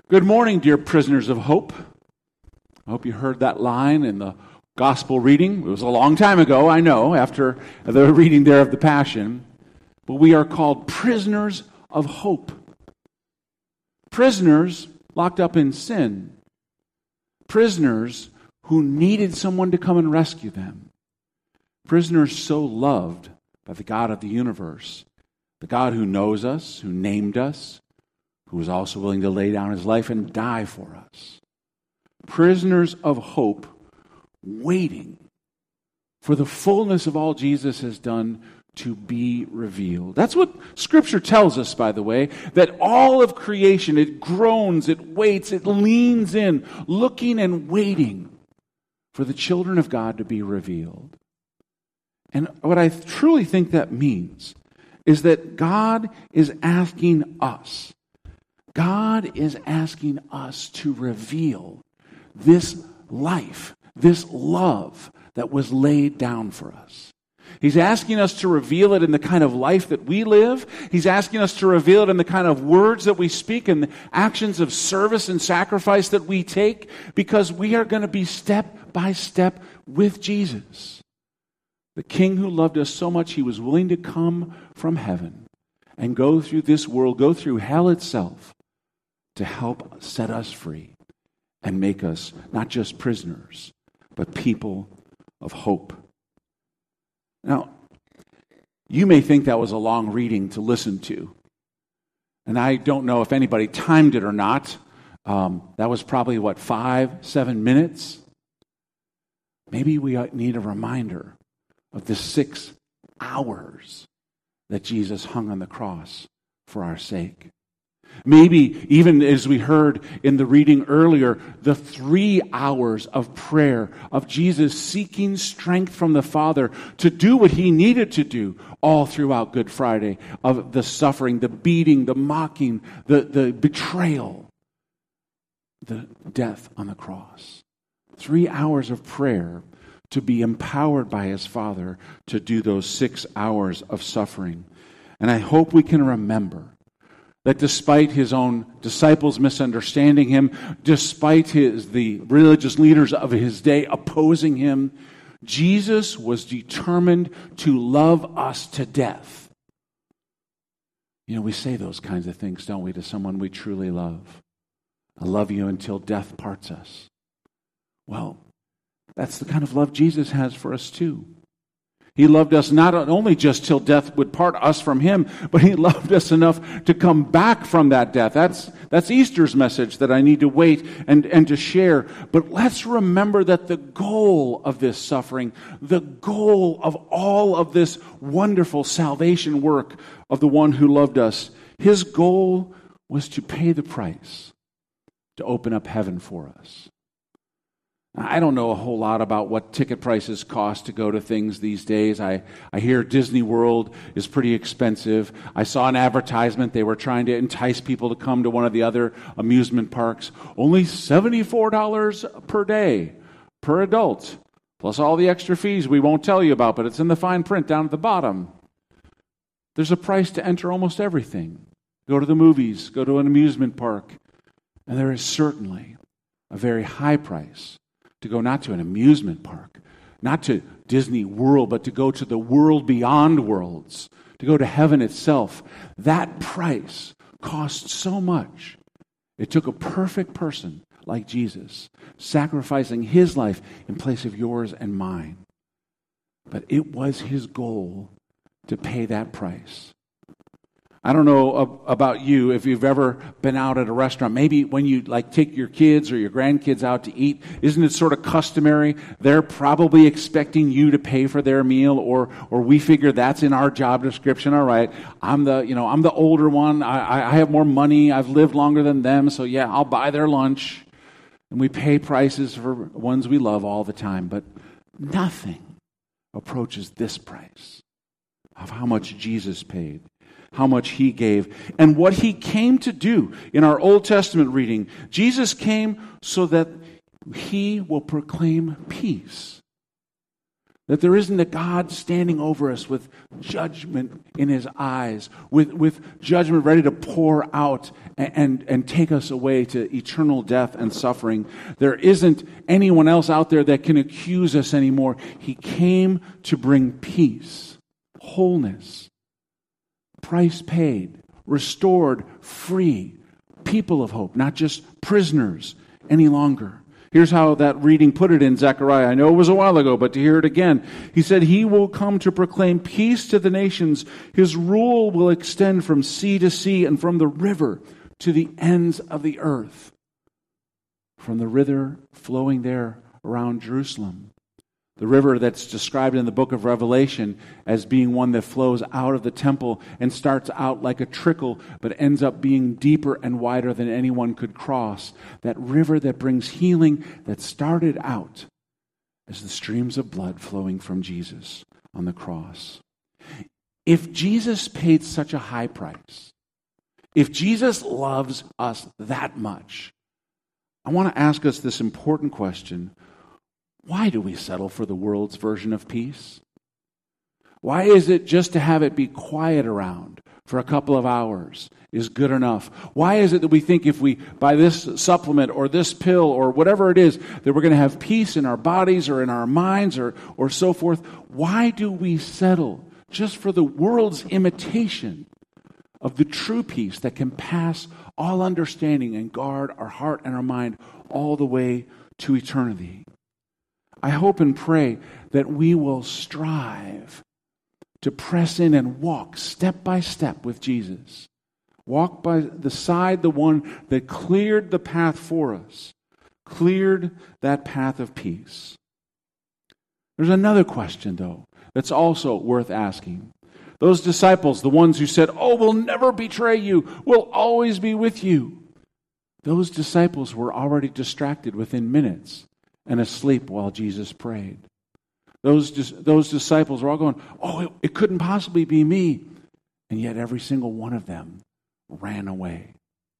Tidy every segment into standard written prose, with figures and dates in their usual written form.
Good morning, dear prisoners of hope. I hope you heard that line in the gospel reading. It was a long time ago, I know, after the reading there of the Passion. But we are called prisoners of hope. Prisoners locked up in sin. Prisoners who needed someone to come and rescue them. Prisoners so loved by the God of the universe, the God who knows us, who named us, who was also willing to lay down his life and die for us. Prisoners of hope, waiting for the fullness of all Jesus has done to be revealed. That's what Scripture tells us, by the way, that all of creation, it groans, it waits, it leans in, looking and waiting for the children of God to be revealed. And what I truly think that means is that God is asking us to reveal this life, this love that was laid down for us. He's asking us to reveal it in the kind of life that we live. He's asking us to reveal it in the kind of words that we speak and the actions of service and sacrifice that we take, because we are going to be step by step with Jesus. The King who loved us so much, he was willing to come from heaven and go through this world, go through hell itself, to help set us free and make us not just prisoners, but people of hope. Now, you may think that was a long reading to listen to, and I don't know if anybody timed it or not. That was probably, 5-7 minutes? Maybe we need a reminder of the 6 hours that Jesus hung on the cross for our sake. Maybe even as we heard in the reading earlier, the 3 hours of prayer of Jesus seeking strength from the Father to do what he needed to do all throughout Good Friday, of the suffering, the beating, the mocking, the betrayal, the death on the cross. 3 hours of prayer to be empowered by his Father to do those 6 hours of suffering. And I hope we can remember that despite his own disciples misunderstanding him, despite the religious leaders of his day opposing him, Jesus was determined to love us to death. You know, we say those kinds of things, don't we, to someone we truly love. I love you until death parts us. Well, that's the kind of love Jesus has for us too. He loved us not only just till death would part us from him, but he loved us enough to come back from that death. That's Easter's message that I need to wait and to share. But let's remember that the goal of this suffering, the goal of all of this wonderful salvation work of the one who loved us, his goal was to pay the price, to open up heaven for us. I don't know a whole lot about what ticket prices cost to go to things these days. I hear Disney World is pretty expensive. I saw an advertisement. They were trying to entice people to come to one of the other amusement parks. Only $74 per day, per adult, plus all the extra fees we won't tell you about, but it's in the fine print down at the bottom. There's a price to enter almost everything. Go to the movies, go to an amusement park, and there is certainly a very high price to go not to an amusement park, not to Disney World, but to go to the world beyond worlds, to go to heaven itself. That price cost so much. It took a perfect person like Jesus, sacrificing his life in place of yours and mine. But it was his goal to pay that price. I don't know about you, if you've ever been out at a restaurant, maybe when you take your kids or your grandkids out to eat, isn't it sort of customary? They're probably expecting you to pay for their meal, or we figure that's in our job description. All right, I'm the older one. I have more money. I've lived longer than them, so yeah, I'll buy their lunch. And we pay prices for ones we love all the time, but nothing approaches this price of how much Jesus paid, how much he gave, and what he came to do. In our Old Testament reading, Jesus came so that he will proclaim peace. That there isn't a God standing over us with judgment in his eyes, with judgment ready to pour out and take us away to eternal death and suffering. There isn't anyone else out there that can accuse us anymore. He came to bring peace, wholeness, price paid, restored, free, people of hope, not just prisoners any longer. Here's how that reading put it in Zechariah. I know it was a while ago, but to hear it again. He said, he will come to proclaim peace to the nations. His rule will extend from sea to sea and from the river to the ends of the earth. From the river flowing there around Jerusalem. The river that's described in the book of Revelation as being one that flows out of the temple and starts out like a trickle, but ends up being deeper and wider than anyone could cross. That river that brings healing that started out as the streams of blood flowing from Jesus on the cross. If Jesus paid such a high price, if Jesus loves us that much, I want to ask us this important question. Why do we settle for the world's version of peace? Why is it just to have it be quiet around for a couple of hours is good enough? Why is it that we think if we buy this supplement or this pill or whatever it is, that we're going to have peace in our bodies or in our minds or so forth? Why do we settle just for the world's imitation of the true peace that can pass all understanding and guard our heart and our mind all the way to eternity? I hope and pray that we will strive to press in and walk step by step with Jesus. Walk by the side, the one that cleared the path for us, cleared that path of peace. There's another question, though, that's also worth asking. Those disciples, the ones who said, "Oh, we'll never betray you, we'll always be with you." Those disciples were already distracted within minutes and asleep while Jesus prayed. Those disciples were all going, "Oh, it couldn't possibly be me." And yet every single one of them ran away.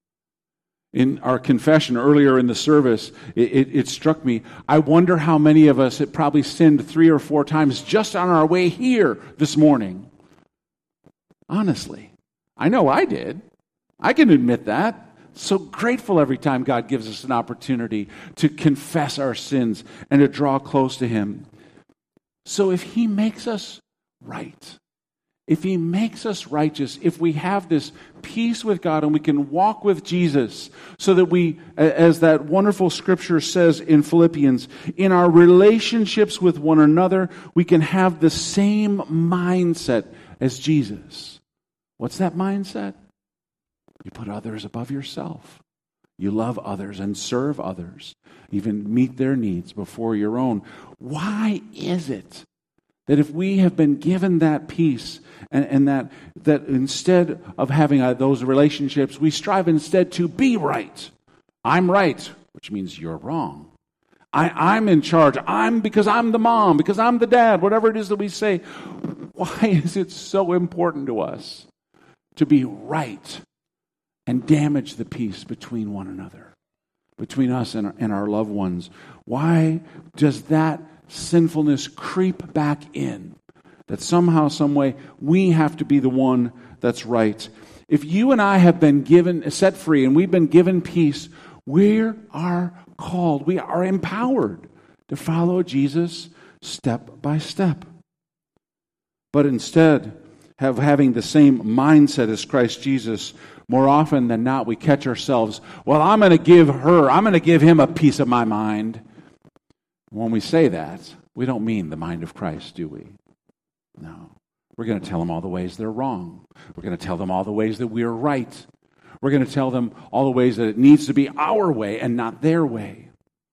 In our confession earlier in the service, it struck me, I wonder how many of us had probably sinned 3 or 4 times just on our way here this morning. Honestly, I know I did. I can admit that. So grateful every time God gives us an opportunity to confess our sins and to draw close to him. So if he makes us right, if he makes us righteous, if we have this peace with God and we can walk with Jesus so that we, as that wonderful scripture says in Philippians, in our relationships with one another, we can have the same mindset as Jesus. What's that mindset? You put others above yourself. You love others and serve others, even meet their needs before your own. Why is it that if we have been given that peace and that instead of having those relationships, we strive instead to be right? I'm right, which means you're wrong. I'm in charge. Because I'm the mom, because I'm the dad, whatever it is that we say. Why is it so important to us to be right and damage the peace between one another, between us and our loved ones? Why does that sinfulness creep back in? That somehow, some way, we have to be the one that's right. If you and I have been set free, and we've been given peace, we are called, we are empowered to follow Jesus step by step. But instead of having the same mindset as Christ Jesus, more often than not, we catch ourselves, well, I'm going to give him a piece of my mind. When we say that, we don't mean the mind of Christ, do we? No. We're going to tell them all the ways they're wrong. We're going to tell them all the ways that we're right. We're going to tell them all the ways that it needs to be our way and not their way.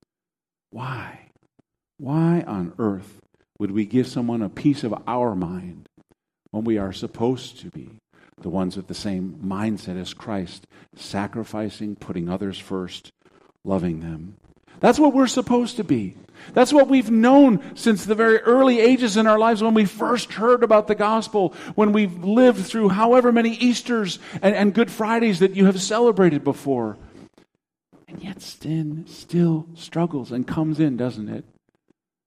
Why? Why on earth would we give someone a piece of our mind when we are supposed to be the ones with the same mindset as Christ, sacrificing, putting others first, loving them? That's what we're supposed to be. That's what we've known since the very early ages in our lives when we first heard about the gospel, when we've lived through however many Easters and Good Fridays that you have celebrated before. And yet sin still struggles and comes in, doesn't it?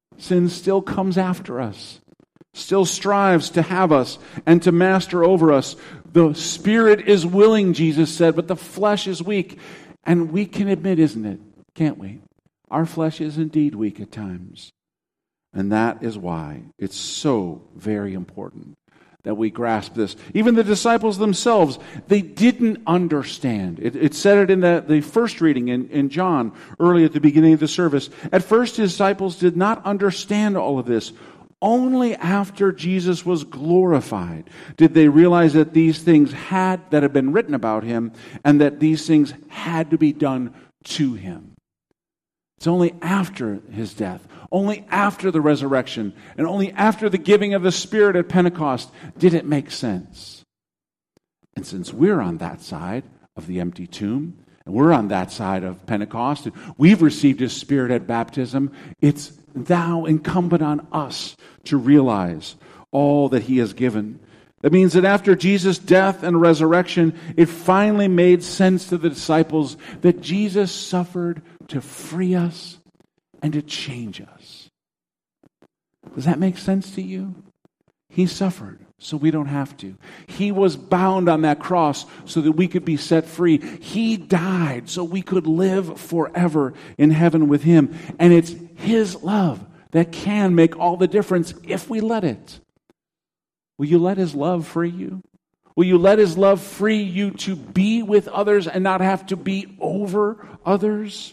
Sin still comes after us, still strives to have us and to master over us. The Spirit is willing, Jesus said, but the flesh is weak. And we can admit, isn't it? Can't we? Our flesh is indeed weak at times. And that is why it's so very important that we grasp this. Even the disciples themselves, they didn't understand. It said it in the first reading in John, early at the beginning of the service. At first, his disciples did not understand all of this. Only after Jesus was glorified did they realize that these things that had been written about him, and that these things had to be done to him. It's only after his death, only after the resurrection, and only after the giving of the Spirit at Pentecost did it make sense. And since we're on that side of the empty tomb, and we're on that side of Pentecost, and we've received his Spirit at baptism, it's now incumbent on us to realize all that he has given. That means that after Jesus' death and resurrection, it finally made sense to the disciples that Jesus suffered to free us and to change us. Does that make sense to you? He suffered so we don't have to. He was bound on that cross so that we could be set free. He died so we could live forever in heaven with him. And it's his love that can make all the difference if we let it. Will you let his love free you? Will you let his love free you to be with others and not have to be over others?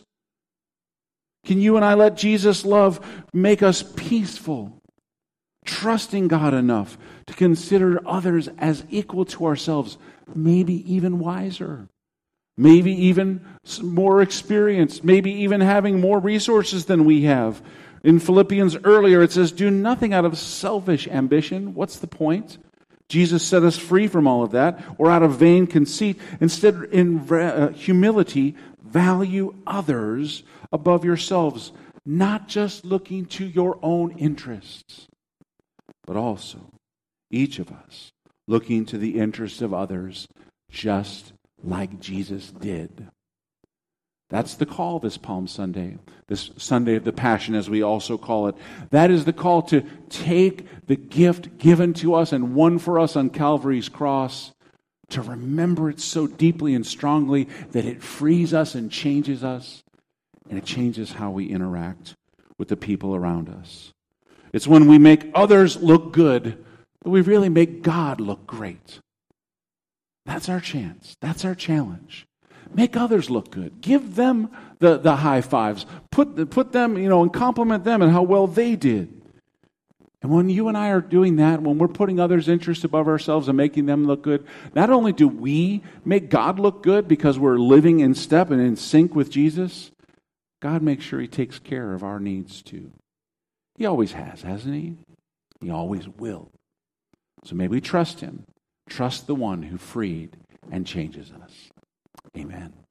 Can you and I let Jesus' love make us peaceful, trusting God enough to consider others as equal to ourselves, maybe even wiser, maybe even more experienced, maybe even having more resources than we have? In Philippians earlier, it says, do nothing out of selfish ambition. What's the point? Jesus set us free from all of that, or out of vain conceit. Instead, in humility, value others above yourselves, not just looking to your own interests, but also each of us looking to the interests of others, just like Jesus did. That's the call this Palm Sunday, this Sunday of the Passion, as we also call it. That is the call to take the gift given to us and won for us on Calvary's cross, to remember it so deeply and strongly that it frees us and changes us, and it changes how we interact with the people around us. It's when we make others look good that we really make God look great. That's our chance. That's our challenge. Make others look good. Give them the high fives. Put them, and compliment them and how well they did. And when you and I are doing that, when we're putting others' interests above ourselves and making them look good, not only do we make God look good because we're living in step and in sync with Jesus, God makes sure he takes care of our needs too. He always has, hasn't he? He always will. So may we trust him. Trust the one who freed and changes us. Amen.